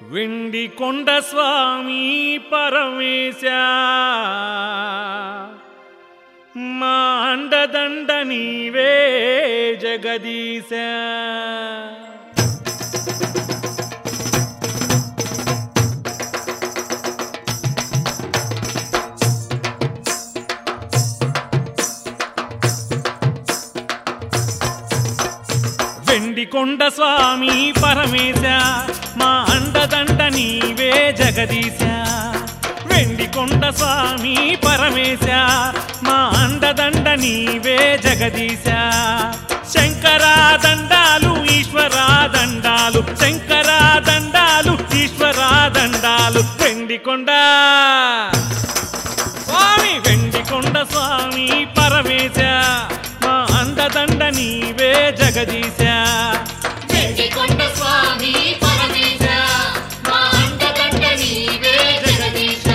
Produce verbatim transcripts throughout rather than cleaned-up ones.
వెండి కొండ స్వామి పరమేశ మా అండదండ నీవే జగదీశ. వెండి కొండ స్వామి పరమేశ మా అండదండ నీవే జగదీశ. వెండి కొండ స్వామి పరమేశ మా అండదండ నీవే జగదీశ. శంకరా దండాలు ఈశ్వరా దండాలు, శంకరా దండాలు ఈశ్వరా దండాలు. వెండి కొండ స్వామి వెండి కొండ స్వామి పరమేశ మా అండదండ నీవే జగదీశ. వెండి కొండ స్వామి పరమేశ మా అండదండ నీవే జగదీశ.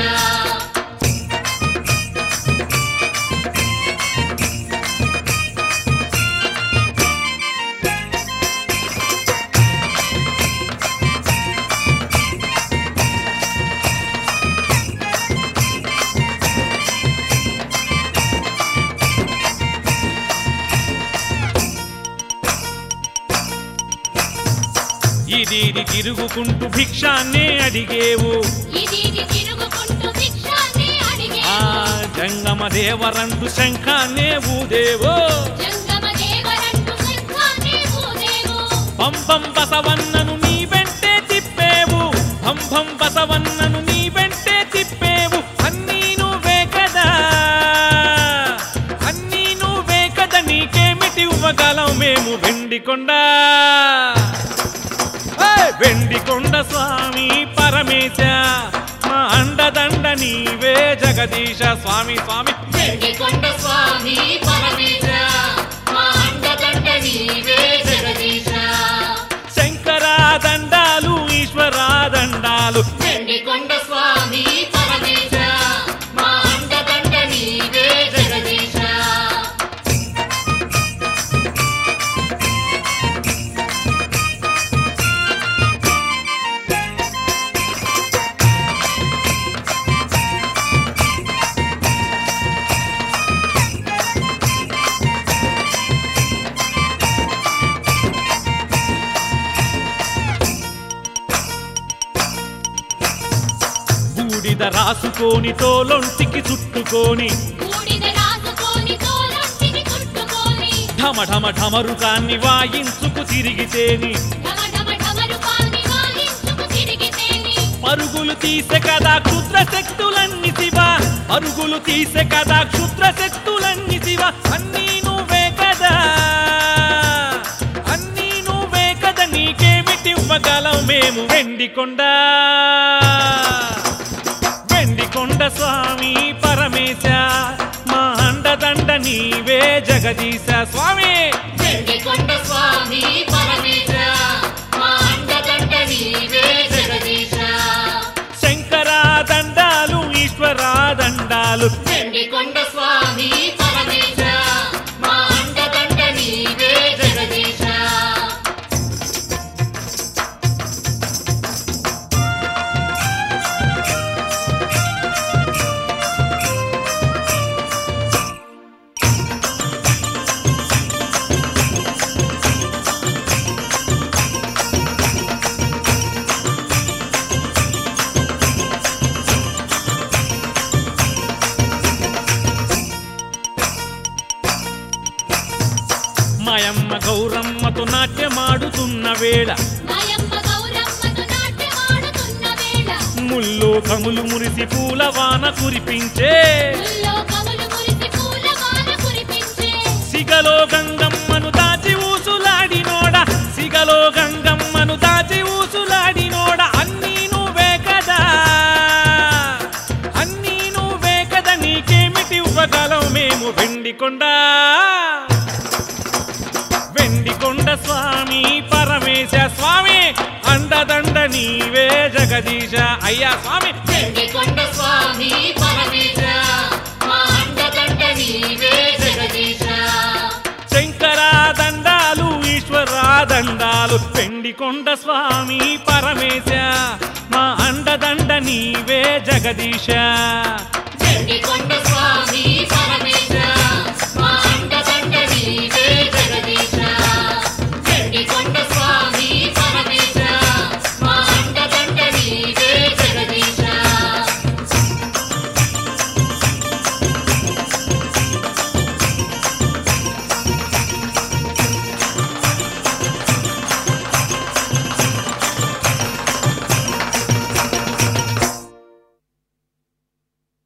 ఇది తిరుగుకుంటూ భిక్షాన్నే అడిగేవు, ఇది తిరుగుకుంటూ భిక్షాన్నే అడిగేవు. ఆ జంగమ దేవరంటూ శంఖాన్నే ఊదేవో, జంగమ దేవరంటూ శంఖాన్నే ఊదేవు. పంపం బసవన్నను నీ వెంటే తిప్పేవు, పంపం బసవన్నను నీ వెంటే తిప్పేవు. అన్నీ నువ్వే కదా, అన్నీ నువ్వే కదా, నీకేమిటి ఇవ్వగలం మేము. వెండి కొండ వెండి కొండ స్వామి పరమేశ మా అండదండ నీవే జగదీశ. స్వామి స్వామి వెండి కొండ స్వామి పరమేశ మా అండదండ నీవే జగదీశ. శంకరా దండాలు ఈశ్వరా దండాలు. వెండి కొండ స్వామి పరమేశ మా అండదండ నీవే జగదీశ. బూడిద రాసుకొని తోలొంటికి చుట్టుకొని, బూడిద రాసుకొని తోలొంటికి చుట్టుకొని, ఢమ ఢమ ఢమరుకాన్ని వాయించుకు తిరిగితేని, ఢమ ఢమ ఢమరుకాన్ని వాయించుకు తిరిగితేని. పరుగులు తీసే కదా క్షుద్ర శక్తులన్నీ శివ, పరుగులు తీసే కదా క్షుద్ర శక్తులన్నీ శివ. అన్నీ నువ్వే కదా, అన్నీ నువ్వే కదా, నీకేమిటి ఇవ్వగలం మేము. వెండి కొండ వెండి కొండ స్వామి పరమేశ మా అండదండ నీవే జగదీశ. స్వామి వెండి కొండ స్వామి పరమేశ మా అండదండ నీవే జగదీశ. శంకరా దండాలు ఈశ్వరా దండాలు. వెండి కొండ స్వామి పరమేశ మా అండదండ నీవే జగదీశ. మాయమ్మ గౌరమ్మతో నాట్యమాడుతున్న వేళ, మాయమ్మ గౌరమ్మతో నాట్యమాడుతున్న వేళ, ముల్లో కములు మురిసి పూలవాన కురిపించే, ముల్లోకములు మురిసి పూలవాన కురిపించే. సిగలో గంగమ్మను దాచి ఊసులాడినోడ, సిగలో గంగమ్మను దాచి ఊసులాడినోడ. అన్నీ నువ్వే కదా, అన్నీ నువ్వే కదా, నీకేమిటి ఇవ్వగలం మేము. వెండి కొండ వెండి కొండ స్వామి పరమేశ స్వామి అండదండ నీవే జగదీశ. అయ్యా స్వామి వెండి కొండ స్వామి పరమేశ మా అండదండ నీవే జగదీశ. శంకరా దండాలు ఈశ్వరా దండాలు. వెండి కొండ స్వామి పరమేశ మా అండదండ నీవే జగదీశ కొండ స్వామి